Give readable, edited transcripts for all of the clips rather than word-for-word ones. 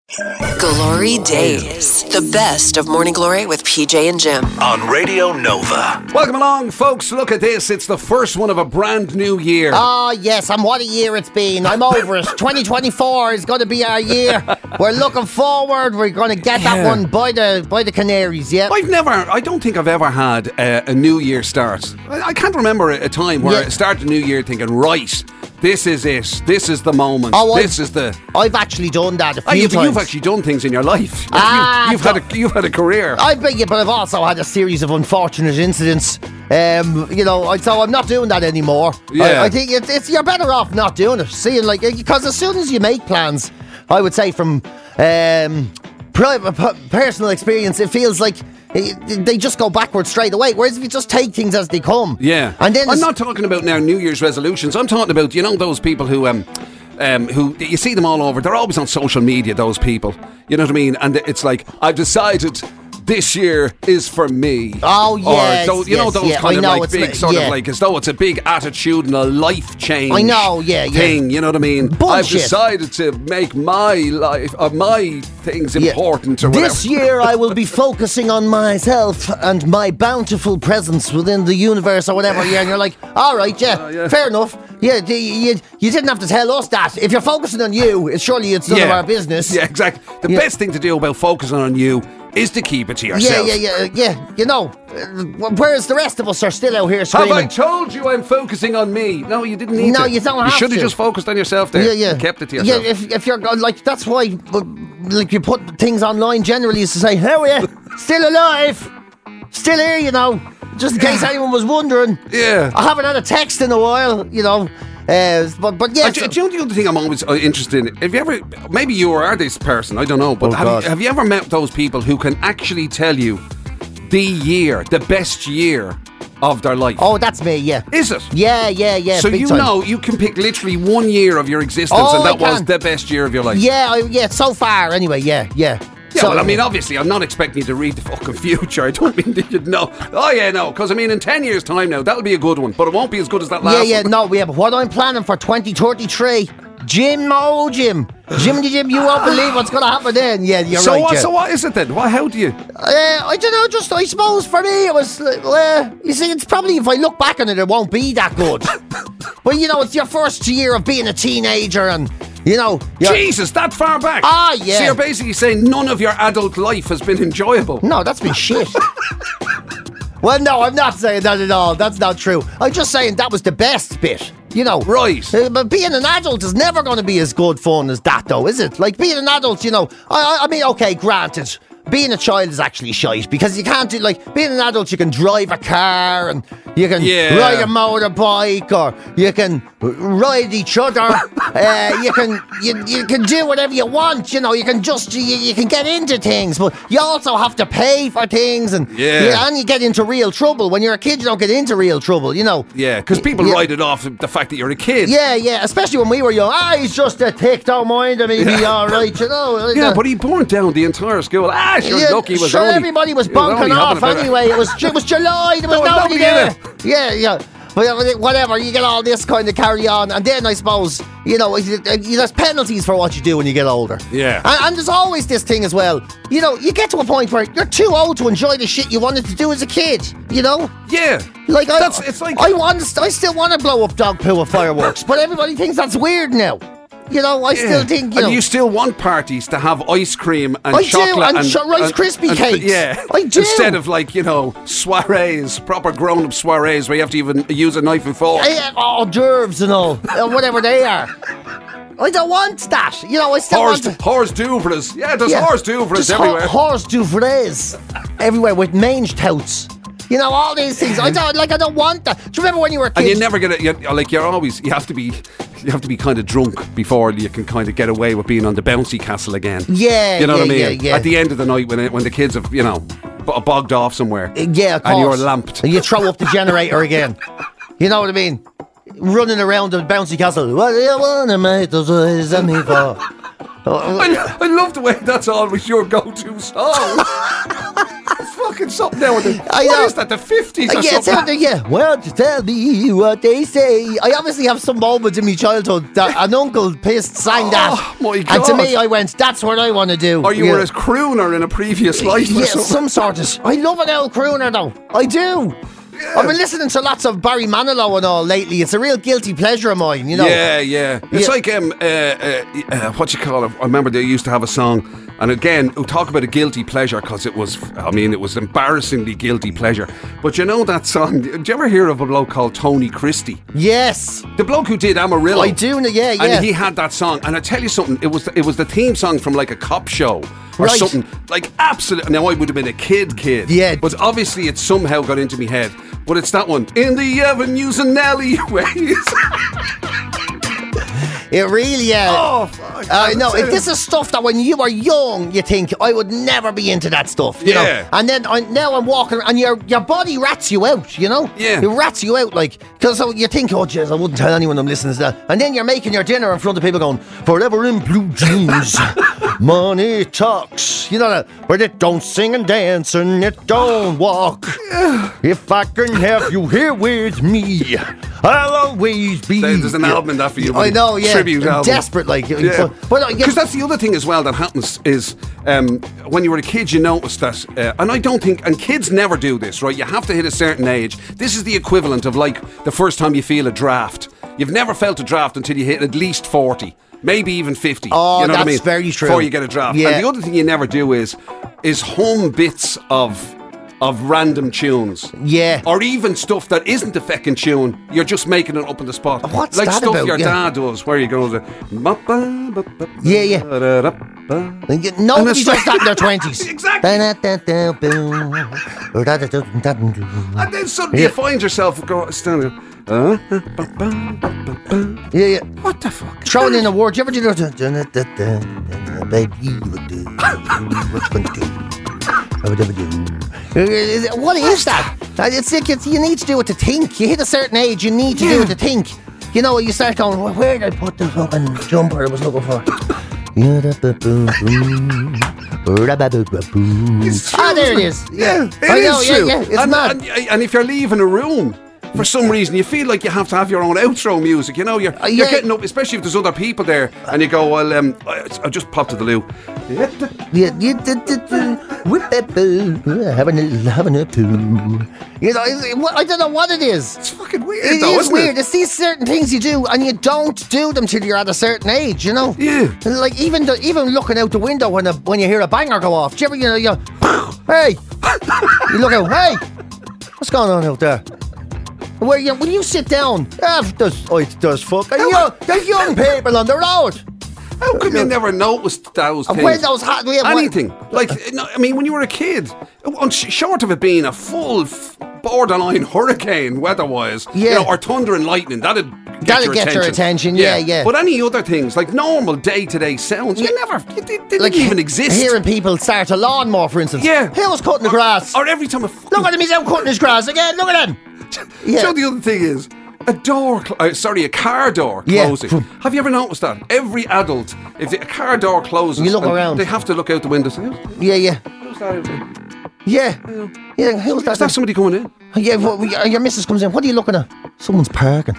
Glory Days. The best of Morning Glory with PJ and Jim. On Radio Nova. Welcome along, folks. Look at this. It's the first one of a brand new year. Oh, yes, and what a year it's been. I'm over it. 2024 is going to be our year. We're looking forward. We're going to get that one by the Canaries, yeah? I don't think I've ever had a new year start. I can't remember a time where I started the new year thinking, right, this is it. This is the moment. I've actually done that a few times. You've actually done things in your life. You've had a career. I bet you, but I've also had a series of unfortunate incidents. So I'm not doing that anymore. Yeah. I think it's you're better off not doing it. Because as soon as you make plans, I would say from personal experience, it feels like they just go backwards straight away. Whereas if you just take things as they come, and then I'm not talking about now New Year's resolutions. I'm talking about those people who you see them all over. They're always on social media. Those people, you know what I mean? And it's like, I've decided this year is for me. Oh, yes. Or those kind of like big sort of like, as though it's a big attitudinal life change. I know, thing, you know what I mean? Bullshit. I've decided to make my life, my things important or whatever. This year I will be focusing on myself and my bountiful presence within the universe or whatever. Yeah, and you're like, all right, fair enough. Yeah, you didn't have to tell us that. If you're focusing on you, surely it's none of our business. Yeah, exactly. The best thing to do about focusing on you is to keep it to yourself. Yeah. You know, whereas the rest of us are still out here screaming. Have I told you I'm focusing on me? No, you didn't need to. No, you don't have to. You should have just focused on yourself there. Yeah. Kept it to yourself. Yeah, if you're like, that's why, like, you put things online generally is to say, how are you? Still alive? Still here, you know? Just in case anyone was wondering. Yeah. I haven't had a text in a while, you know. But yeah. Do you know the other thing I'm always interested in? Have you ever, maybe you are this person, I don't know, but have you ever met those people who can actually tell you the best year of their life? Oh, that's me, yeah. Is it? Yeah. So you can pick literally 1 year of your existence and that was the best year of your life? Yeah, so far anyway, yeah. Yeah, well, I mean, obviously, I'm not expecting you to read the fucking future. I don't mean that you'd know. Oh, yeah, no, because, I mean, in 10 years' time now, that'll be a good one, but it won't be as good as that last one. But what I'm planning for 2033, Jim, you won't believe what's going to happen then. Yeah, you're right. So what is it then? How do you... I don't know, I suppose for me it was, you see, it's probably, if I look back on it, it won't be that good. But, it's your first year of being a teenager and... Jesus, that far back? Ah, yeah. So you're basically saying none of your adult life has been enjoyable? No, that's been shit. Well, no, I'm not saying that at all. That's not true. I'm just saying that was the best bit. Right. But being an adult is never going to be as good fun as that, though, is it? Like, being an adult, I mean, okay, granted, being a child is actually shite because you can't do, like, being an adult, you can drive a car and you can ride a motorbike or you can ride each other. You can do whatever you want, you can just, you can get into things, but you also have to pay for things and you get into real trouble. When you're a kid, you don't get into real trouble, Yeah, because people write it off the fact that you're a kid. Yeah, especially when we were young. He's just a thick, don't mind him, he'll be alright, Yeah, but he burnt down the entire school. Lucky was sure, everybody was bunking off anyway. It was July, there was nobody there. Yeah. But whatever, you get all this kind of carry on, and then I suppose, there's penalties for what you do when you get older. Yeah. And there's always this thing as well, you get to a point where you're too old to enjoy the shit you wanted to do as a kid, Yeah. Like, I still want to blow up dog poo with fireworks, but everybody thinks that's weird now. I still think, And you still want parties to have ice cream and chocolate and Rice Krispie cakes. Yeah. I do. Instead of, like, soirees, proper grown-up soirees where you have to even use a knife and fork. Hors d'oeuvres and all, whatever they are. I don't want that. I still want... Hors d'oeuvres. Yeah, there's hors d'oeuvres everywhere. Hors d'oeuvres everywhere with mange touts. All these things. I don't want that. Do you remember when you were a kid? And you never get it. You have to be kind of drunk before you can kind of get away with being on the bouncy castle again. Yeah, you know what I mean. Yeah. At the end of the night, when the kids have bogged off somewhere. Yeah, of course. And you're lamped. And you throw up the generator again. You know what I mean? Running around the bouncy castle. What do you want to make those eyes at me for? I love the way that's always your go-to song. fucking something now. What know. is that? The 50s or Yeah, something? yeah. Well, to tell me what they say. I obviously have some moments in my childhood that an uncle pissed sang that. Oh, my And God. to me, I went, that's what I want to do. Or you were a crooner in a previous life or Yeah, something. some sort of. I love an old crooner though. I do. I've been listening to lots of Barry Manilow and all lately. It's a real guilty pleasure of mine, you know. Yeah. It's Yeah. like what you call it? I remember they used to have a song, and again, we'll talk about a guilty pleasure because it was embarrassingly guilty pleasure. But you know that song? Did you ever hear of a bloke called Tony Christie? Yes. The bloke who did Amarillo. I do, yeah. And he had that song, and I tell you something, it was the theme song from like a cop show or Right. something. Like absolutely. Now I would have been a kid. Yeah. But obviously it somehow got into my head. But it's that one. In the avenues and alleyways. It really, Oh, fuck. no, this is stuff that when you were young, you think, I would never be into that stuff, you Yeah. know. And then now I'm walking, and your body rats you out, you know. Yeah. It rats you out, like, because you think, oh, jeez, I wouldn't tell anyone I'm listening to that. And then you're making your dinner in front of people going, forever in blue jeans, money talks. You know that, but it don't sing and dance and it don't walk. If I can have you here with me, I'll always be. There's an album in that for you. I know, yeah. Tribute album. Desperate, like. Yeah. But Because that's the other thing as well that happens is when you were a kid, you notice that, and I don't think, and kids never do this, right? You have to hit a certain age. This is the equivalent of like the first time you feel a draft. You've never felt a draft until you hit at least 40, maybe even 50. Oh, you know what I that's mean? very true. Before you get a draft. Yeah. And the other thing you never do is hum bits of random tunes. Yeah. Or even stuff that isn't a feckin' tune. You're just making it up on the spot. What's like that stuff about? your Yeah. dad does, where you go to Yeah. Nobody it's does like- that in their 20s. Exactly. And then suddenly you find yourself standing. Yeah. What the fuck? Throwing in a word. You ever do that? Baby, you would do. What is that? It's like you need to do it to think. You hit a certain age, you need to do it to think. You know, you start going, well, where did I put the fucking jumper I was looking for? It's true, Ah, there it isn't is. Yeah. It I is know, true. yeah. It's and, mad. and if you're leaving a room, for some reason, you feel like you have to have your own outro music. You know, you're Yeah. getting up, especially if there's other people there, and you go, well, I just popped to the loo. Yeah, having a poo. You know, I don't know what it is. It's fucking weird, It though, is isn't weird. it? It's these certain things you do, and you don't do them till you're at a certain age. You know. Yeah. And like even looking out the window when you hear a banger go off. Do you ever you hey, you look out. Hey, what's going on out there? When you sit down, there's fucking there's young people on the road. How come you never noticed those things? When those Anything. Like, no, I mean, when you were a kid, short of it being a full borderline hurricane weather-wise, Yeah. you know, or thunder and lightning, that'd That'd get your attention, yeah. But any other things, like normal day-to-day sounds, they didn't even exist. Hearing people start a lawnmower, for instance. Yeah. He was cutting the grass. Or every time Look at him, he's out cutting his grass again. Look at him. Yeah. So the other thing is, a car door Yeah. closing. Have you ever noticed that? Every adult, if a car door closes, You look and around. they have to look out the window. Say, Yeah. who's that out there? Yeah. Who's Is that somebody coming in? Yeah, your missus comes in. What are you looking at? Someone's parking.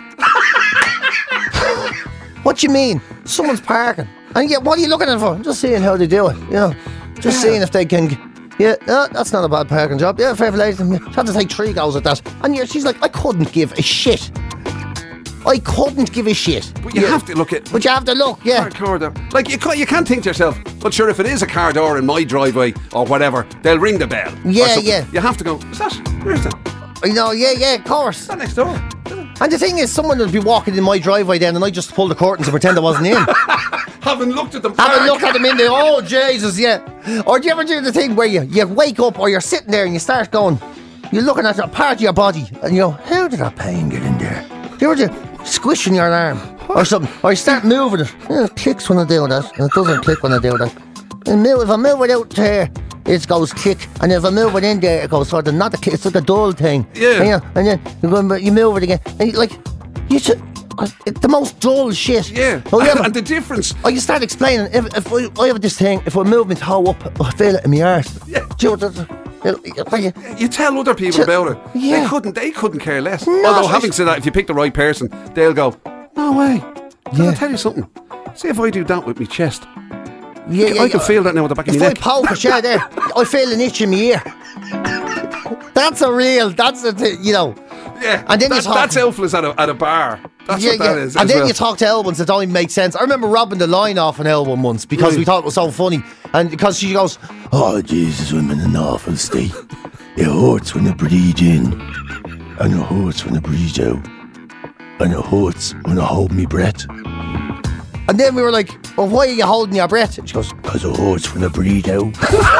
What do you mean? Someone's parking. And yeah, what are you looking at for? Just seeing how they do it. You know, just seeing if they can. Yeah, no, that's not a bad parking job. Yeah, fair play to them. She had to take 3 goes at that. And she's like, I couldn't give a shit. But But you have to look at. But you have to look, yeah. Car door. Like you can't think to yourself, but sure, if it is a car door in my driveway or whatever, they'll ring the bell. or Yeah, something. yeah. You have to go. Is that? Where's that? You know, yeah, of course. Is that next door? And the thing is, someone will be walking in my driveway then, and I just pull the curtains and pretend I wasn't in. Haven't looked at them. Have a look at them in there. Oh, Jesus, yeah. Or do you ever do the thing where you wake up or you're sitting there and you start going, you're looking at a part of your body and you go, how did that pain get in there? Do you ever do squishing your arm or something? Or you start moving it. It clicks when I do that, and it doesn't click when I do that. And if I move it out there, it goes click. And if I move it in there, it goes sort of not a click, it's like a dull thing. Yeah. And then you move it again. And you should. The most dull shit. Yeah. Oh, yeah. And the difference. Oh, you start explaining. If I have this thing, if I move my toe up, I feel it in my arse. Yeah. Do you know what You tell other people about it. Yeah. They couldn't care less. No, Although having said that, if you pick the right person, they'll go, no way. 'Cause Yeah. I'll tell you something. See if I do that with my chest. Yeah, I can feel that now at the back of If my I neck. poke it, yeah, there, I feel an itch in my ear. That's the thing, you know. Yeah, And then you talk- that's Elfless at a bar. That's what that is. And as then well. you talk to Elwins, it don't even make sense. I remember robbing the line off an Elwin once because we thought it was so funny. And because she goes, oh, Jesus, I'm in an awful state. It hurts when I breathe in, and it hurts when I breathe out, and it hurts when I hold my breath. And then we were like, well, why are you holding your breath? And she goes, because it hurts when I breathe out.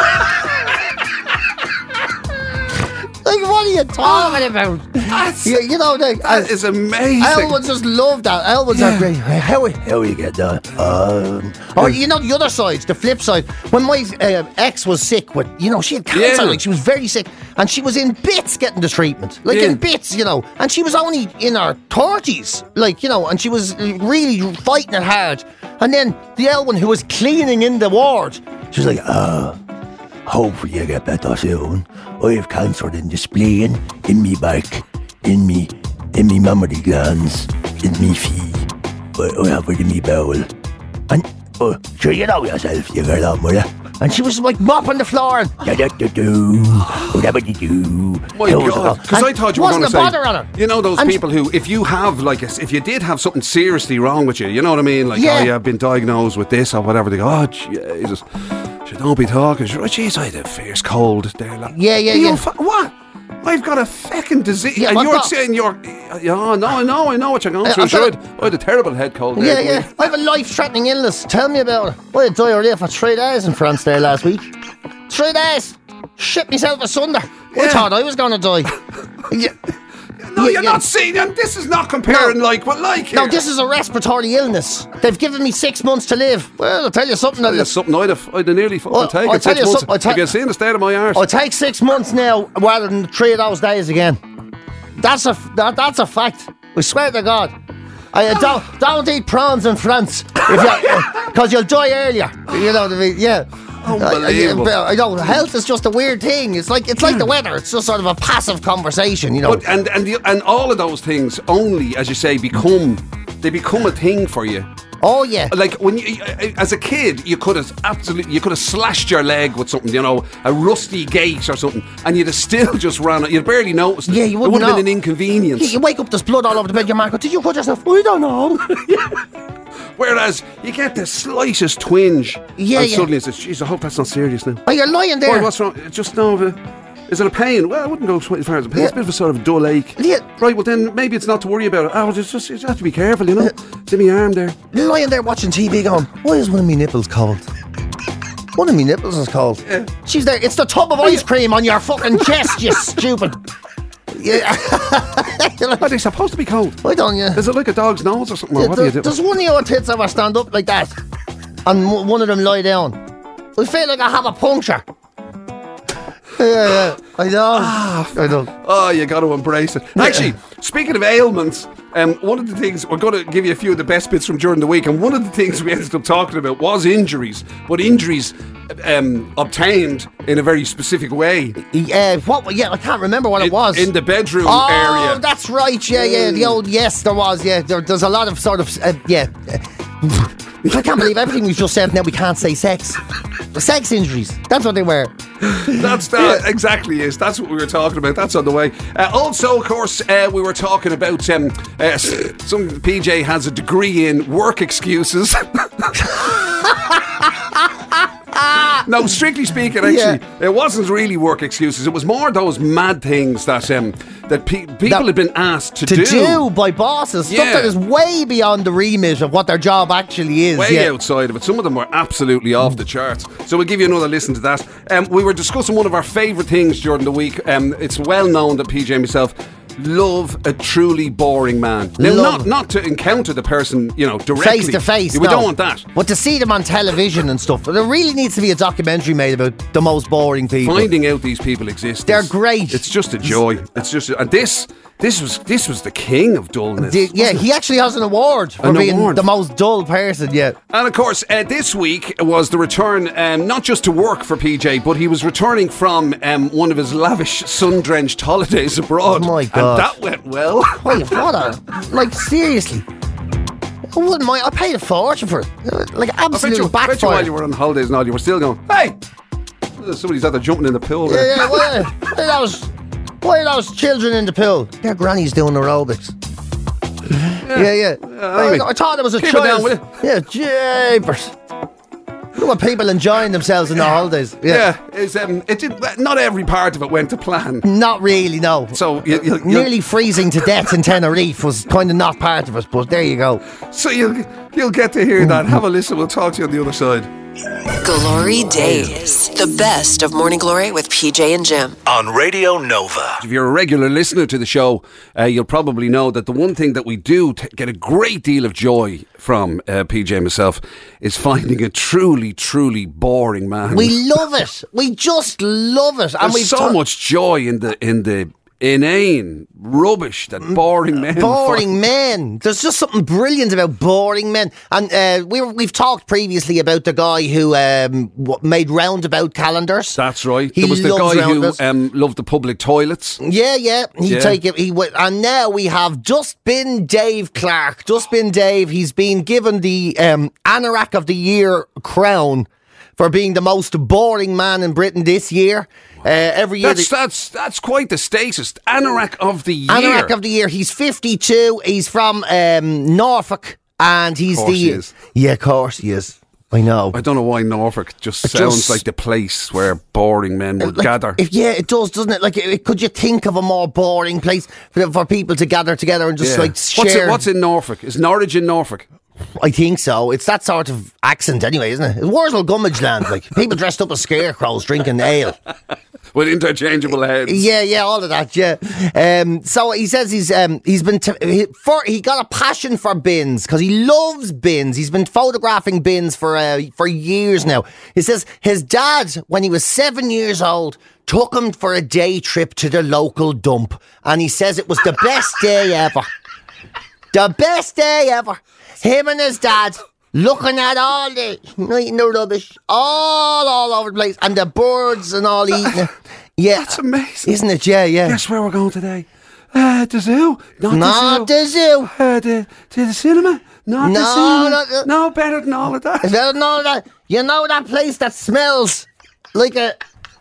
Like, what are you talking about? You know, like, That is amazing. Elwin just loved that. Elwin's are great. How you get that? Or you know the other side, the flip side. When my ex was sick with, you know, she had cancer, Yeah. like she was very sick, and she was in bits getting the treatment, like Yeah. in bits, you know. And she was only in her 30s, like, you know, and she was really fighting it hard. And then the Elwin who was cleaning in the ward, she was like, hopefully you get better soon. I have cancer in the spleen, in me back, in me mammary glands, in me feet. I have it in me bowel. And, sure, you know yourself, you get on with it. And she was like mopping the floor and da-da-da-do, da-da-da-do. My God, because I thought you were going to say, wasn't a bother on her. you know those And people who, if you have if you did have something seriously wrong with you, you know what I mean? Like, Yeah. oh, yeah, I've been diagnosed with this or whatever. They go, oh, Jesus, don't be talking. Oh, jeez, I had a fierce cold there. Like, Yeah. What? I've got a fucking disease, Yeah, and I've you're got- saying I know what you're going through. I've Sure, got I had a terrible head cold there. Yeah. I have a life-threatening illness. Tell me about it. I had diarrhea for 3 days in France there last week. 3 days. Shit myself asunder. I Yeah. thought I was going to die. Yeah. No, Yeah, you're yeah. not seeing them. This is not comparing No. like with like. No, here. this is a respiratory illness. They've given me 6 months to live. Well, I'll tell you something. That's something I'd have nearly fucking Well, taken I'll tell 6 you months. something, You can see in the state of my arse. I'll take 6 months now rather than 3 of those days again. That's a fact. I swear to God. Don't eat prawns in France because you'll die earlier. You know what I mean? Yeah. Unbelievable. I know health is just a weird thing. It's like the weather. It's just sort of a passive conversation, you know. But and all of those things only, as you say, become a thing for you. Oh yeah. Like when you, as a kid, you could have slashed your leg with something, you know, a rusty gate or something, and you'd have still just ran it. You'd barely noticed it. Yeah, you It wouldn't would have been know. an inconvenience. You wake up, there's blood all over the bed. Your man goes, "Did you cut yourself?" I don't know. Whereas you get the slightest twinge, Yeah, and yeah. suddenly it says, "Jeez, I hope that's not serious now." Oh, you're lying there. Boy, what's wrong? Just no. Is it a pain? Well, I wouldn't go as far as a pain. It's a bit of a sort of dull ache. Yeah. Right, well then maybe it's not to worry about it. Oh, you just have to be careful, you know. It's in my arm there. You're lying there watching TV going, why is one of me nipples cold? One of me nipples is cold. Yeah. She's there. It's the tub of ice cream on your fucking chest, you stupid. Yeah. Are they supposed to be cold? Why don't you? Is it like a dog's nose or something? Or what do you do? Does one of your tits ever stand up like that and one of them lie down? I feel like I have a puncture. Yeah, I know. I know. Oh, you got to embrace it. Actually, speaking of ailments, one of the things, we're going to give you a few of the best bits from during the week, and one of the things we ended up talking about was injuries, but injuries obtained in a very specific way. What? Yeah, I can't remember what it was. In the bedroom Oh, area. that's right. Yeah. The old, yes, there was. Yeah, there's a lot of sort of, yeah. I can't believe everything we've just said now we can't say sex. Sex injuries. That's what they were. That's that exactly is. That's what we were talking about. That's on the way. Also, of course, we were talking about some PJ has a degree in work excuses. No, strictly speaking, actually, it wasn't really work excuses. It was more those mad things that people had been asked to do by bosses. Stuff Yeah. that is way beyond the remit of what their job actually is. way outside of it. Some of them were absolutely off the charts. So we'll give you another listen to that. We were discussing one of our favourite things during the week. It's well known that PJ and myself love a truly boring man. Now, not to encounter the person, directly. Face to face. We don't want that. But to see them on television and stuff. There really needs to be a documentary made about the most boring people. Finding out these people exist. They're great. It's just a joy. It's just, and this This was the king of dullness. He actually has an award for being the most dull person. Yeah. And of course, this week was the return, not just to work for PJ, but he was returning from one of his lavish, sun-drenched holidays abroad. Oh my God! And that went well. Wait, seriously. I wouldn't mind. I paid a fortune for it. Like, absolute backfire. I bet you while you were on holidays and all, you were still going, hey! Somebody's out there jumping in the pool there. Yeah, why are those children in the pool? Their granny's doing aerobics. Yeah. I thought it was a Keep it down, child. will you? Yeah, jeepers. Look at people enjoying themselves in their holidays. Not every part of it went to plan. Not really, no. So nearly freezing to death in Tenerife was kind of not part of it, but there you go. So you'll get to hear that. Have a listen. We'll talk to you on the other side. Glory Days. The best of Morning Glory with PJ and Jim. On Radio Nova. If you're a regular listener to the show, you'll probably know that the one thing that we do get a great deal of joy from, PJ and myself, is finding a truly, truly boring man. We love it. We just love it. And there's so much joy in the inane rubbish that boring men. Boring men. There's just something brilliant about boring men. And we've talked previously about the guy who made roundabout calendars. That's right. There was the guy who loved the public toilets. Yeah. And now we have Just Been Dave Clark. Just Been Dave. He's been given the Anorak of the Year crown for being the most boring man in Britain this year. Every year that's quite the status. Anorak of the Year. Anorak of the Year. He's 52. He's from Norfolk, and he's of course he is. I know. I don't know why Norfolk just sounds like the place where boring men would gather. It does, doesn't it? Like, could you think of a more boring place for people to gather together and just share? What's in Norfolk? Is Norwich in Norfolk? I think so. It's that sort of accent anyway, isn't it? It's Wurzel Gummidge land, like people dressed up as scarecrows drinking ale. With interchangeable heads. Yeah, all of that, yeah. So he says he got a passion for bins because he loves bins. He's been photographing bins for years now. He says his dad, when he was 7 years old, took him for a day trip to the local dump, and he says it was the best day ever. The best day ever. Him and his dad looking at all the rubbish all over the place, and the birds and all eating it. Yeah, that's amazing, isn't it? Yeah. Guess where we're going today? The zoo. Not the zoo. To the cinema. Not the cinema. No, better than all of that. Better than all of that. You know that place that smells like a...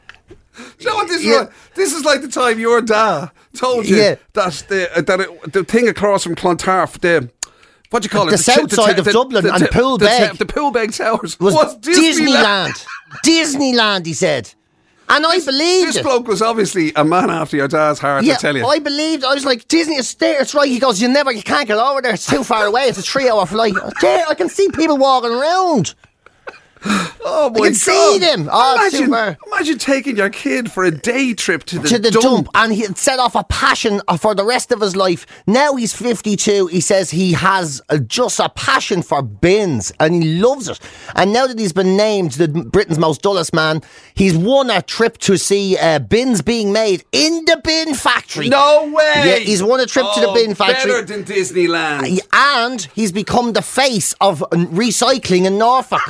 You know what this is? This is like the time your dad told you that the thing across from Clontarf, what do you call it? The south side of Dublin and Poolbeg. The Poolbeg Towers was Disneyland. Disneyland, he said. And I believed this it. bloke was obviously a man after your dad's heart, I tell you. I believed. I was like, Disney is there. It's right. He goes, you can't get over there. It's too far away. It's a 3-hour flight. I can see people walking around. Oh my God! I can see them. Imagine taking your kid for a day trip to the dump, and he had set off a passion for the rest of his life. Now he's 52. He says he has just a passion for bins, and he loves it. And now that he's been named Britain's most dullest man, he's won a trip to see bins being made in the bin factory. No way! Yeah, he's won a trip to the bin factory. Better than Disneyland. And he's become the face of recycling in Norfolk.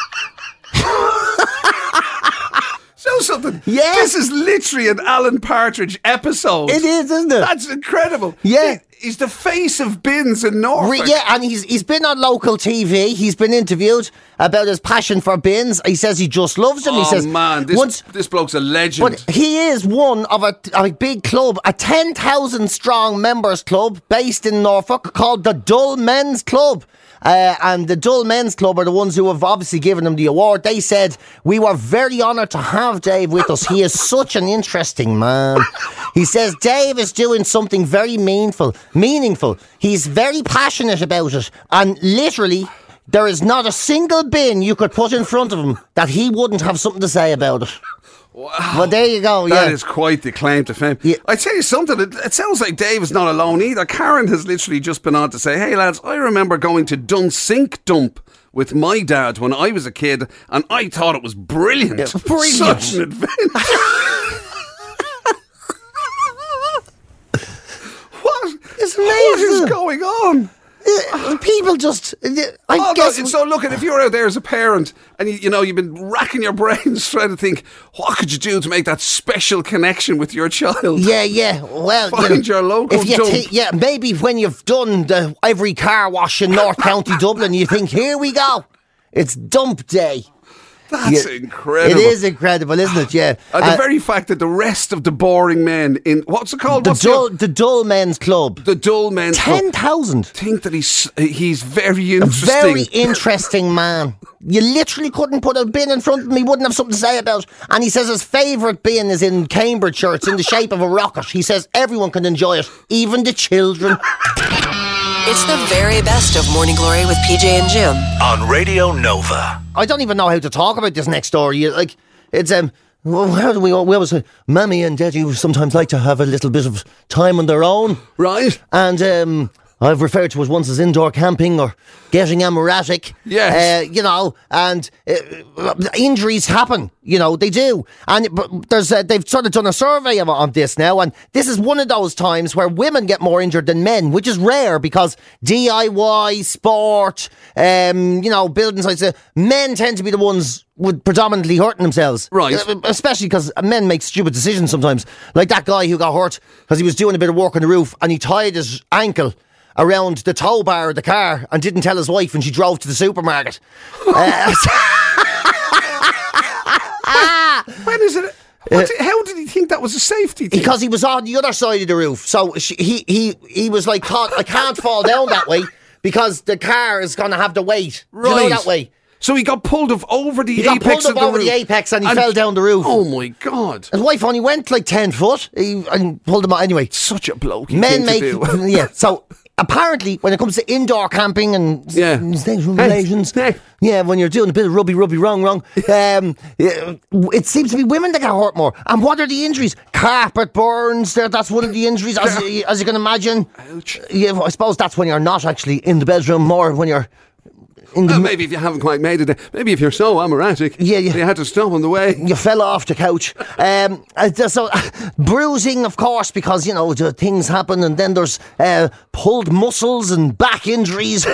So something. Yeah. This is literally an Alan Partridge episode. It is, isn't it? That's incredible. Yeah. He's the face of bins in Norfolk. And he's been on local TV. He's been interviewed about his passion for bins. He says he just loves them. He says, man, this bloke's a legend. But he is one of a big club, a 10,000 strong members club based in Norfolk called the Dull Men's Club. And the Dull Men's Club are the ones who have obviously given him the award. They said, we were very honoured to have Dave with us. He is such an interesting man. He says Dave is doing something very meaningful. He's very passionate about it. And literally, there is not a single bin you could put in front of him that he wouldn't have something to say about it. Wow. Well, there you go. That is quite the claim to fame. Yeah. I tell you something, it sounds like Dave is not alone either. Karen has literally just been on to say, hey lads, I remember going to Dunsink Dump with my dad when I was a kid, and I thought it was brilliant. Yeah, brilliant. Such an adventure. It's amazing. What is going on? People just. Oh, no, so look, if you're out there as a parent and you've been racking your brains trying to think, what could you do to make that special connection with your child? Yeah. Well, Find your local dump. maybe when you've done every car wash in North County Dublin, you think, here we go. It's dump day. That's incredible. It is incredible, isn't it? Yeah. And the very fact that the rest of the boring men in what's it called? The Dull Men's Club. The Dull Men's Club. 10,000. Think that he's very interesting. A very interesting man. You literally couldn't put a bin in front of him. He wouldn't have something to say about. And he says his favourite bin is in Cambridgeshire. It's in the shape of a rocket. He says everyone can enjoy it, even the children. It's the very best of Morning Glory with PJ and Jim. On Radio Nova. I don't even know how to talk about this next story. It's how do we always say, Mammy and Daddy sometimes like to have a little bit of time on their own. Right. And I've referred to it once as indoor camping or getting amoratic. Yes. And injuries happen. They do. But they've sort of done a survey of this now, and this is one of those times where women get more injured than men, which is rare because DIY, sport, building sites, men tend to be the ones with predominantly hurting themselves. Right. Especially because men make stupid decisions sometimes. Like that guy who got hurt because he was doing a bit of work on the roof and he tied his ankle around the tow bar of the car and didn't tell his wife when she drove to the supermarket. When is it? How did he think that was a safety thing? Because he was on the other side of the roof. So he was like, thought, I can't fall down that way because the car is going to have the weight. Right. Do you know that way? So he got pulled over the apex of the roof. He got pulled over the apex and he fell down the roof. Oh my God. His wife only went like 10 foot and pulled him out anyway. Such a blokey Men thing to do. Yeah, so apparently when it comes to indoor camping and relations, when you're doing a bit of rubby wrong, it seems to be women that get hurt more. And what are the injuries? Carpet burns, that's one of the injuries, as you can imagine. Ouch. Yeah, I suppose that's when you're not actually in the bedroom, more when you're maybe if you haven't quite made it, maybe if you're so amoratic, you had to stop on the way. You fell off the couch. So bruising, of course, because things happen, and then there's pulled muscles and back injuries.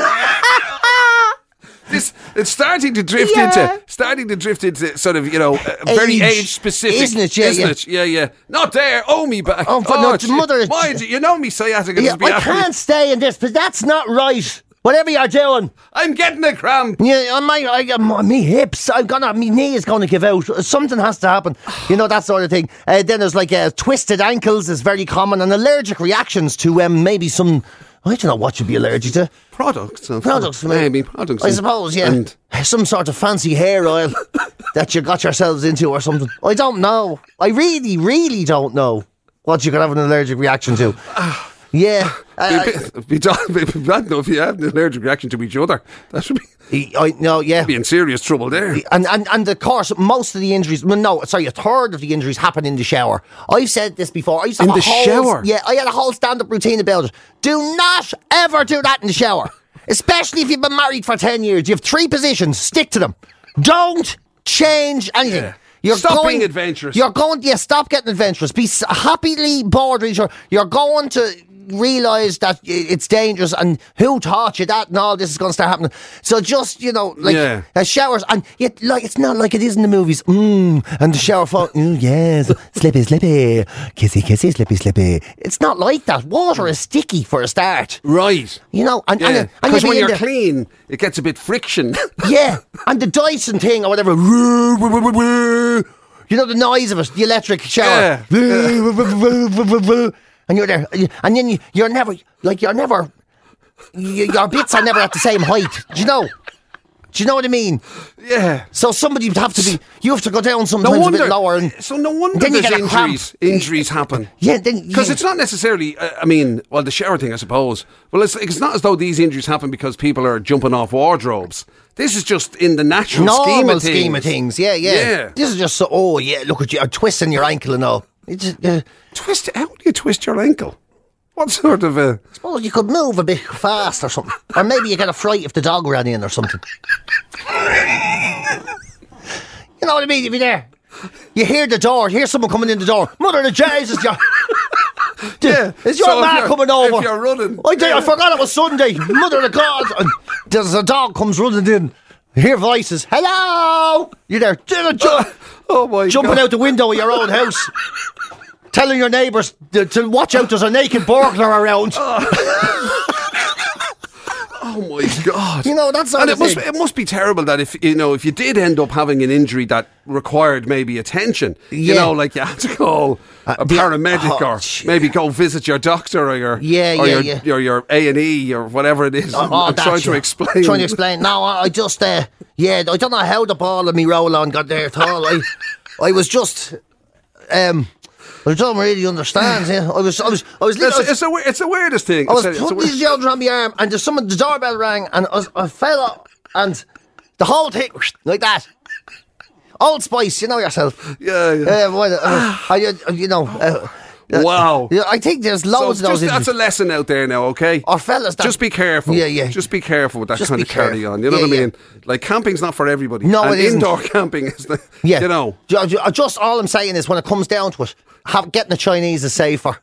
It's starting to drift into sort of very age specific, isn't it? Yeah. Not there. Oh, me back. Mother. Mind you, me sciatica. I can't stay in this, but that's not right. Whatever you're doing, I'm getting a cramp. Yeah, my hips. My knee is going to give out. Something has to happen. That sort of thing. Then there's twisted ankles is very common, and allergic reactions to maybe some. I don't know what you'd be allergic to. Products, maybe products. I suppose, yeah. And some sort of fancy hair oil that you got yourselves into or something. I don't know. I really, really don't know what you could have an allergic reaction to. Yeah. It'd be bad enough if you have an allergic reaction to each other. That should be. Be in serious trouble there. And of course, most of the injuries. A third of the injuries happen in the shower. I've said this before. I used to have shower. Yeah, I had a whole stand-up routine about it. Do not ever do that in the shower, especially if you've been married for 10 years. You have 3 positions. Stick to them. Don't change anything. Yeah. Stop being adventurous. Stop getting adventurous. Be happily bordering. You're going to realise that it's dangerous, and who taught you that and all this is going to start happening. So just showers, and yet it's not like it is in the movies. And the shower phone, yes, slippy, kissy, slippy. It's not like that. Water is sticky for a start, right? And because when you're clean, it gets a bit friction. Yeah, and the Dyson thing or whatever. The noise of it, the electric shower. Yeah. And you're there, and then your bits are never at the same height. Do you know? Do you know what I mean? Yeah. So somebody would have to be. You have to go down sometimes a bit lower. No wonder then there's injuries happen. Yeah, because it's not necessarily. The shower thing, I suppose. Well, it's not as though these injuries happen because people are jumping off wardrobes. This is just in the natural scheme of things. Yeah. This is just look at you, twisting your ankle and all. Twist? How do you twist your ankle? What sort of a... I suppose you could move a bit fast or something. Or maybe you get a fright if the dog ran in or something. You know what I mean? If you're there, you hear the door, hear someone coming in the door. Mother of Jesus, Yeah. Is your So if man you're- coming over? if you're running. I forgot it was Sunday. Mother of God. And there's a dog comes running in. Hear voices. Hello. You're there. Oh my Jumping God. out the window of your own house. Telling your neighbours to watch out, there's a naked burglar around. Oh my God! You know, that's and it must be terrible that if you did end up having an injury that required maybe attention, you Yeah. know, like you had to call a paramedic or maybe go visit your doctor or your your A&E or whatever it is. I'm trying to explain. Trying to explain. No, I just I don't know how the ball of me roll-on got there at all. I was just I don't really understand. Yeah. I was. It's the weirdest thing. I was putting these deodorant on my arm, and the doorbell rang, and I fell up, and the whole thing like that. Old Spice, you know yourself. Yeah. Wow. Yeah, I think there's loads of those. That's a lesson out there now, okay? Or fellas, just be careful. Yeah. Just be careful with that Just kind be of carry careful. on. You know what I Yeah, mean? Like camping's not for everybody. No, and it isn't. indoor camping is. Yeah. You know. Just all I'm saying is when it comes down to it, getting the Chinese is safer.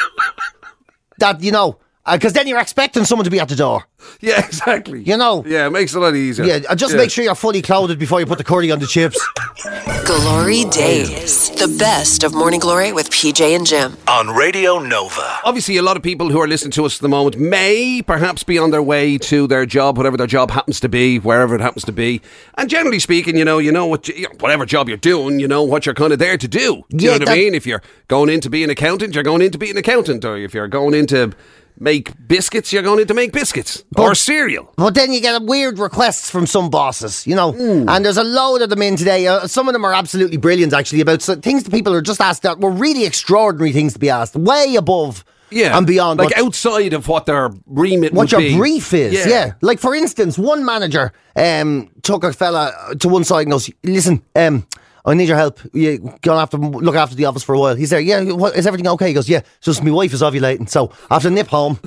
That because then you're expecting someone to be at the door. Yeah, exactly. You know. Yeah, it makes it a lot easier. Yeah, just make sure you're fully clothed before you put the curry on the chips. Glory Days. The best of Morning Glory with PJ and Jim. On Radio Nova. Obviously, a lot of people who are listening to us at the moment may perhaps be on their way to their job, whatever their job happens to be, wherever it happens to be. And generally speaking, you know whatever job you're doing, you know what you're kind of there to do. Do you know what I mean? If you're going in to be an accountant, you're going in to be an accountant. Or if you're going in to make biscuits, you're going in to make biscuits. Or cereal. But then you get weird requests from some bosses, and there's a load of them in today. Some of them are absolutely brilliant, actually, about things that people are just asked that were really extraordinary things to be asked, way above and beyond. Like outside of what their remit what would your be. brief is, yeah. Like, for instance, one manager took a fella to one side and goes, listen, I need your help. You're going to have to look after the office for a while. He's there. Yeah, is everything okay? He goes, yeah, it's just my wife is ovulating, so I have to nip home.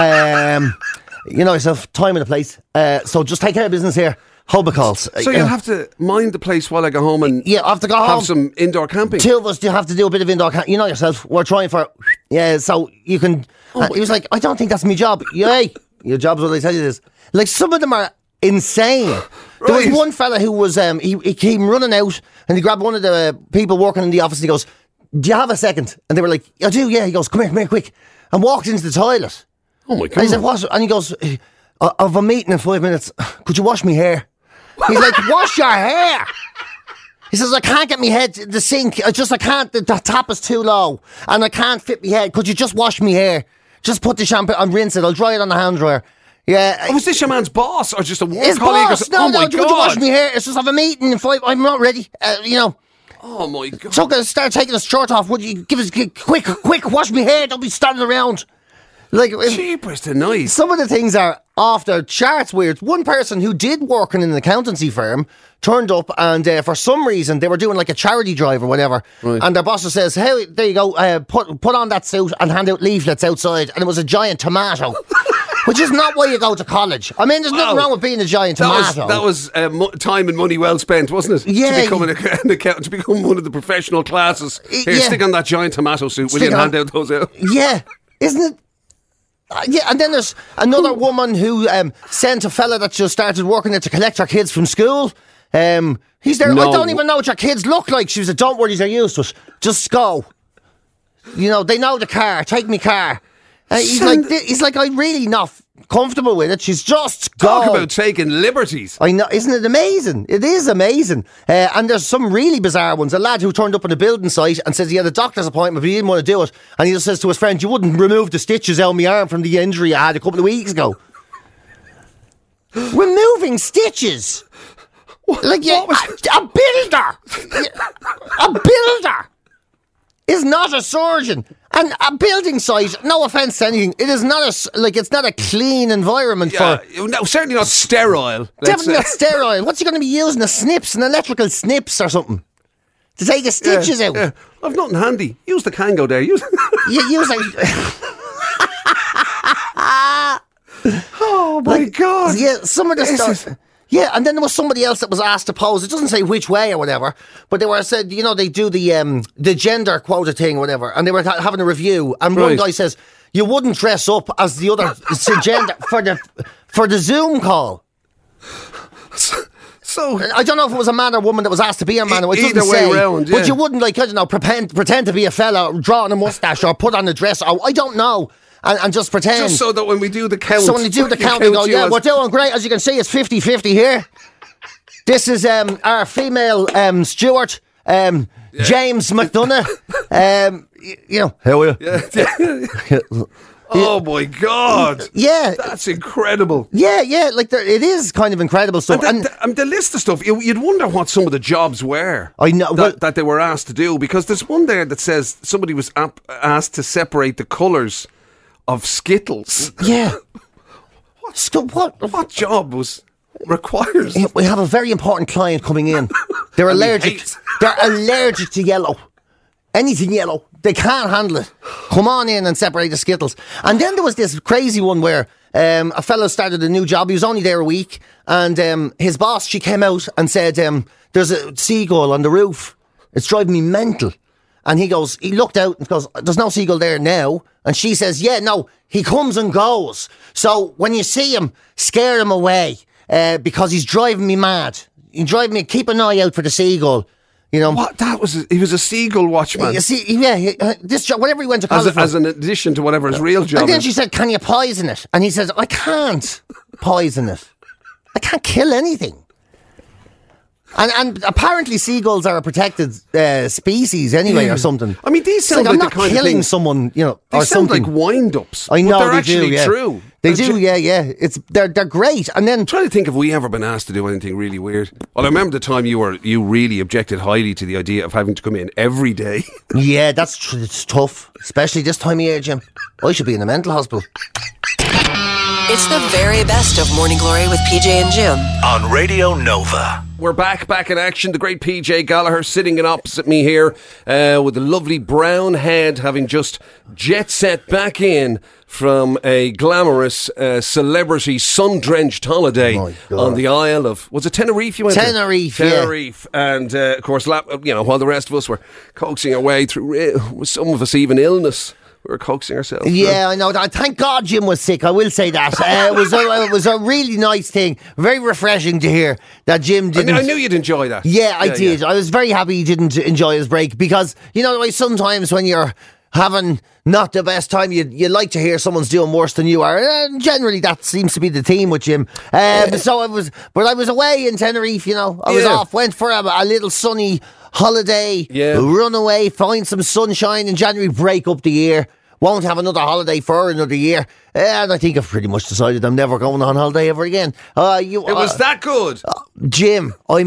You know yourself, time and a place. So just take care of business here. Hobicalls. So you'll have to mind the place while I go home and I have to go home. have some indoor camping. Two of us have to do a bit of indoor camping. You know yourself, we're trying for... Yeah, so you can... he was like, I don't think that's my job. Yay, your job's what I tell you this. Like, some of them are insane. There was one fella who was... he came running out and he grabbed one of the people working in the office and he goes, do you have a second? And they were like, I do, yeah. He goes, come here, quick. And walked into the toilet. Oh my God. And he said, what? And he goes, I've a meeting in 5 minutes. Could you wash me hair? He's like, wash your hair. He says, I can't get my head to the sink. I can't, the tap is too low. And I can't fit my head. Could you just wash me hair? Just put the shampoo and rinse it. I'll dry it on the hand dryer. Yeah. Was this your man's boss or just a work His colleague? boss. Oh my Could you God. wash me hair? It's just I have a meeting in 5. I'm not ready. Oh my God. So start taking his shirt off. Would you give us quick, wash me hair. Don't be standing around. Like, Jeepers to nice. some of the things are off the charts weird. One person who did work in an accountancy firm turned up and for some reason they were doing like a charity drive or whatever. Right. And their boss says, hey, there you go, put on that suit and hand out leaflets outside. And it was a giant tomato. Which is not why you go to college. I mean, there's nothing wrong with being a giant tomato. That was time and money well spent, wasn't it? Yeah. To become an accountant, to become one of the professional classes. Here, stick on that giant tomato suit, will you, and hand out those out? Yeah. Isn't it? Yeah, and then there's another woman who sent a fella that just started working there to collect her kids from school. He's there. No. I don't even know what your kids look like. She was like, don't worry, they're used to it. Just go. You know, they know the car. Take me car. He's like, I'm really not comfortable with it. She's just Talk go. about taking liberties. I know, isn't it amazing? It is amazing. And there's some really bizarre ones. A lad who turned up on a building site and says he had a doctor's appointment, but he didn't want to do it. And he just says to his friend, you wouldn't remove the stitches out of my arm from the injury I had a couple of weeks ago. Removing stitches? Like, a builder! A builder is not a surgeon. And a building site, no offence to anything, it is not it's not a clean environment for... No, certainly not sterile. Definitely not sterile. What's he going to be using? An electrical snips or something? To take the stitches out? Yeah. I've nothing handy. Use the Kango there. Use Oh my God. Yeah, some of the stuff... Yeah, and then there was somebody else that was asked to pose. It doesn't say which way or whatever, but they were said, you know, they do the gender quota thing or whatever, and they were having a review, and one guy says, you wouldn't dress up as the other gender for the Zoom call. So I don't know if it was a man or woman that was asked to be a man. It either doesn't way say, round, yeah. But you wouldn't, like, I don't know, pretend to be a fella, draw on a mustache or put on a dress, or I don't know, and just pretend. just so that when we do the count, So when you do the count, we go, yeah, we're doing great. As you can see, it's 50-50 here. This is our female steward, James McDonough. You know, how are you? Oh my God! Yeah, that's incredible. Yeah, like it is kind of incredible stuff. And the list of stuff, you'd wonder what some of the jobs were. I know that they were asked to do, because there's one there that says somebody was asked to separate the colours of Skittles. Yeah. What job requires? We have a very important client coming in. They're allergic. They're allergic to yellow. Anything yellow. They can't handle it. Come on in and separate the Skittles. And then there was this crazy one where a fellow started a new job. He was only there a week. And his boss, she came out and said, there's a seagull on the roof. It's driving me mental. And he looked out and goes, there's no seagull there now. And she says, yeah, no, he comes and goes. So when you see him, scare him away because he's driving me mad. He's driving me, keep an eye out for the seagull. You know what? He was a seagull watchman. You see, yeah, this job, whatever he went to college as an addition to whatever his real job. And then is. she said, "Can you poison it?" And he says, "I can't poison it. I can't kill anything." And apparently seagulls are a protected species anyway, or something. I mean, these sound like the I'm kind not of killing things, someone, you know, they or sound something. like wind-ups. I know but they're they actually do. Yeah. true. They do. Yeah. They're great. And then I'm trying to think if we ever been asked to do anything really weird. Well, I remember the time you really objected highly to the idea of having to come in every day. Yeah, it's tough, especially this time of year, Jim. I should be in a mental hospital. It's the very best of Morning Glory with PJ and Jim on Radio Nova. We're back in action. The great PJ Gallagher sitting in opposite me here with a lovely brown head, having just jet set back in from a glamorous celebrity sun-drenched holiday on the Isle of... Was it Tenerife you went Tenerife, to? Tenerife. Yeah. And, of course, while the rest of us were coaxing our way through, some of us even illness, we were coaxing ourselves. Yeah, I know that. Thank God Jim was sick. I will say that. It was a really nice thing. Very refreshing to hear that Jim didn't. I knew you'd enjoy that. Yeah, I did. Yeah. I was very happy he didn't enjoy his break because, you know, like sometimes when you're having not the best time, you like to hear someone's doing worse than you are. And generally, that seems to be the theme with Jim. So I was away in Tenerife, you know. I was off, went for a little sunny holiday, run away, find some sunshine in January, break up the year. Won't have another holiday for another year. And I think I've pretty much decided I'm never going on holiday ever again. It was that good. Jim, I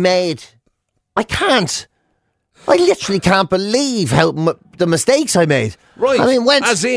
literally can't believe how the mistakes I made. Right. I mean,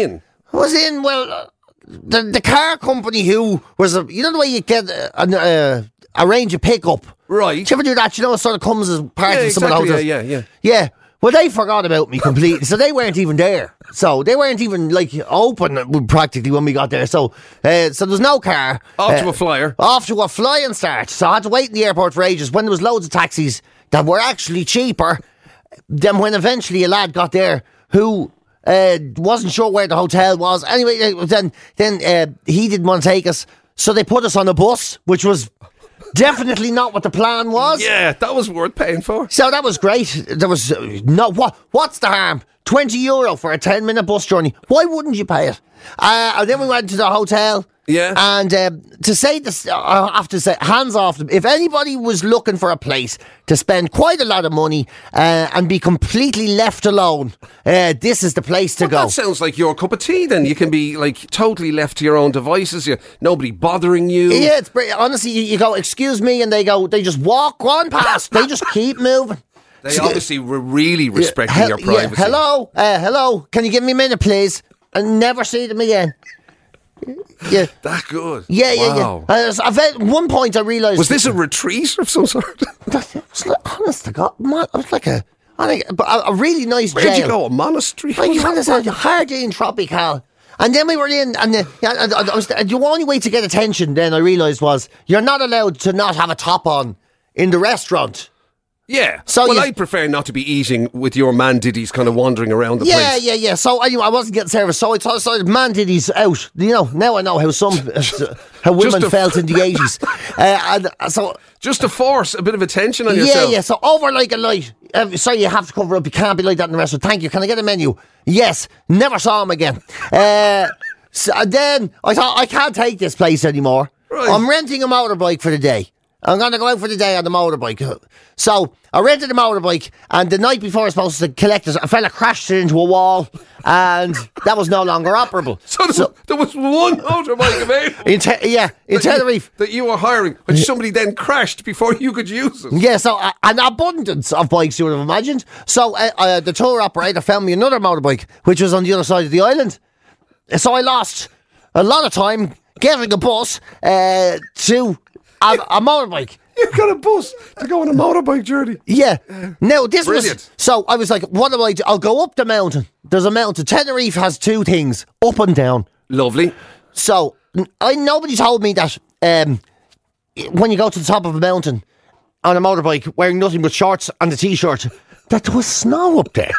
the car company who was, you know the way you get arrange a pickup? Right. Do you ever do that? You know, it sort of comes as part of some of the hotels. Yeah. Well, they forgot about me completely, so they weren't even there. So they weren't even open practically when we got there. So there's no car. Off to a flyer. Off to a flying start. So I had to wait in the airport for ages when there was loads of taxis that were actually cheaper than when eventually a lad got there who wasn't sure where the hotel was. Anyway, then he didn't want to take us, so they put us on a bus, which was definitely not what the plan was. Yeah, that was worth paying for. So that was great. There was what's the harm? €20 for a 10-minute bus journey. Why wouldn't you pay it? And then we went to the hotel. Yeah. And to say this, I have to say, hands off them. If anybody was looking for a place to spend quite a lot of money and be completely left alone, this is the place to go. That sounds like your cup of tea then. You can be like totally left to your own devices. Nobody bothering you. Yeah, it's honestly, you go, excuse me, and they just walk on past. They just keep moving. They obviously were really respecting your privacy. Hello, can you give me a minute, please? And never see them again. Yeah, that good. Yeah. At one point, I realised, was this a retreat of some sort? Honest to God, it was like a really nice jail. Where'd you go? A monastery? Like, Hardin Tropical. And then we were in, and the only way to get attention then I realised was you're not allowed to not have a top on in the restaurant. Yeah. So well, I prefer not to be eating with your man diddies kind of wandering around the place. Yeah. So anyway, I wasn't getting service, so I thought man diddies out. Now I know how women felt in the 80s. And so just to force a bit of attention on yourself. Yeah. So over like a light. Sorry, you have to cover up. You can't be like that in the restaurant. Thank you. Can I get a menu? Yes. Never saw him again. So then I thought, I can't take this place anymore. Right. I'm renting a motorbike for the day. I'm going to go out for the day on the motorbike. So I rented a motorbike, and the night before I was supposed to collect it, a fella crashed it into a wall, and that was no longer operable. So there was one motorbike available. In Tenerife. That you were hiring, which somebody then crashed before you could use it. Yeah, so an abundance of bikes, you would have imagined. So the tour operator found me another motorbike, which was on the other side of the island. So I lost a lot of time getting a bus to a motorbike. You got a bus to go on a motorbike journey. Yeah. Now, this Brilliant. was... So I was like, what do I do? I'll go up the mountain. There's a mountain. Tenerife has two things, up and down. Lovely. So nobody told me that when you go to the top of a mountain on a motorbike wearing nothing but shorts and a t-shirt, that there was snow up there.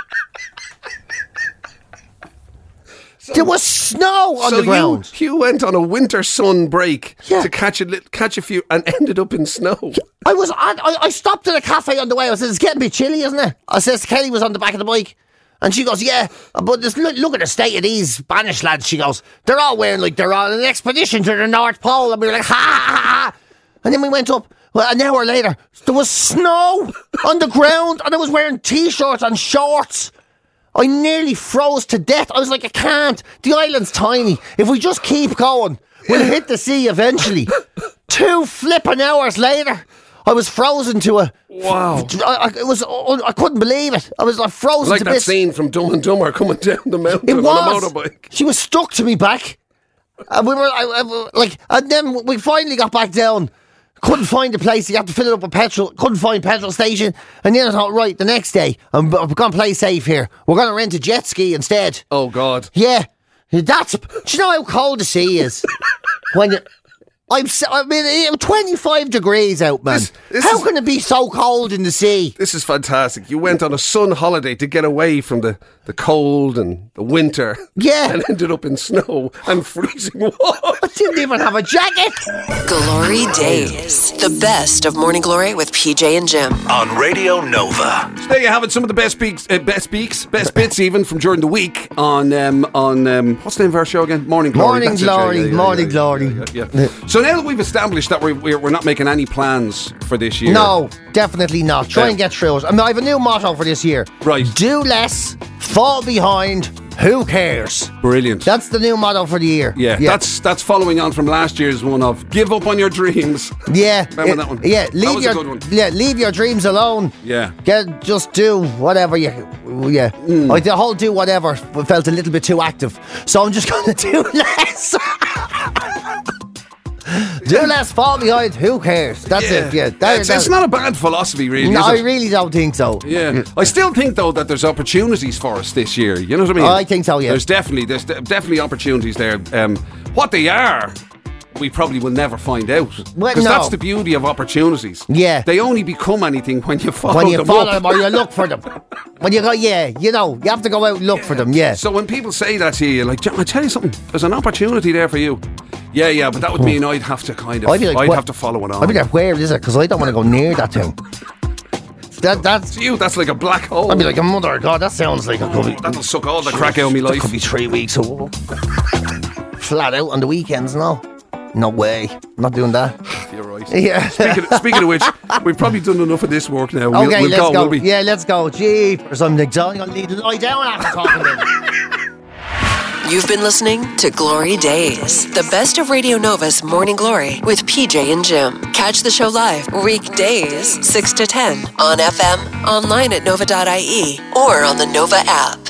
There was snow on the ground. You went on a winter sun break Yeah. to catch a few and ended up in snow. I stopped at a cafe on the way. I said, it's getting a bit chilly, isn't it? I says, Kelly was on the back of the bike. And she goes, yeah, but look at the state of these Spanish lads. She goes, they're all wearing like they're on an expedition to the North Pole. And we were like, ha, ha, ha. And then we went up. Well, an hour later, there was snow on the ground, and I was wearing t-shirts and shorts. I nearly froze to death. I was like, I can't. The island's tiny. If we just keep going, we'll hit the sea eventually. 2 flipping hours later, I was frozen to a... Wow. I couldn't believe it. I was like frozen Like to that bits. scene from Dumb and Dumber coming down the mountain It on was. a motorbike. She was stuck to me back. And we were and then we finally got back down. Couldn't find a place. You have to fill it up with petrol. Couldn't find petrol station. And then I thought, right, the next day, I'm going to play safe here. We're going to rent a jet ski instead. Oh, God. Yeah. Do you know how cold the sea is? When it's 25 degrees out, man. How can it be so cold in the sea? This is fantastic. You went on a sun holiday to get away from the cold and the winter. Yeah. And ended up in snow and freezing water. I didn't even have a jacket. Glory Days. The best of Morning Glory with PJ and Jim. On Radio Nova. So there you have it. Some of the best bits even from during the week on what's the name of our show again? Morning Glory. Morning That's it, Glory. yeah, Morning Glory. Yeah. So now that we've established that we're not making any plans for this year. No, definitely not. Try and get through it. I have a new motto for this year. Right. Do less, fall behind, who cares? Brilliant. That's the new motto for the year. Yeah. That's following on from last year's one of give up on your dreams. Yeah. Remember that one? Yeah, That was a good one. Yeah, leave your dreams alone. Yeah. Just do whatever you... Yeah. The whole do whatever felt a little bit too active. So I'm just going to do less. Do less, fall behind, who cares? That's it, yeah. It's not a bad philosophy, really, No, is I it? really don't think so. Yeah. I still think, though, that there's opportunities for us this year. You know what I mean? I think so, yeah. There's definitely opportunities there. What they are, we probably will never find out. Well, Because no. that's the beauty of opportunities. Yeah. They only become anything when you follow When you them follow up. them or you look for them. When you go, you have to go out and look for them, yeah. So when people say that to you, you're like, John, I tell you something, there's an opportunity there for you. Yeah, but that would mean I'd have to I'd have to follow it on. I'd be like, where is it? Because I don't want to go near that thing. That's To you, that's like a black hole. I'd be like, mother of God, that sounds like it could be. That'll suck all the crack out of my That life. could be 3 weeks. Flat out on the weekends, no. No way. I'm not doing that. You're right. Yeah. Speaking of which, we've probably done enough of this work now. Okay, we'll let's go. will we? Yeah, let's go. Jeepers, I'm going to lie down after talking to you. You've been listening to Glory Days, the best of Radio Nova's Morning Glory with PJ and Jim. Catch the show live weekdays 6 to 10 on FM, online at nova.ie, or on the Nova app.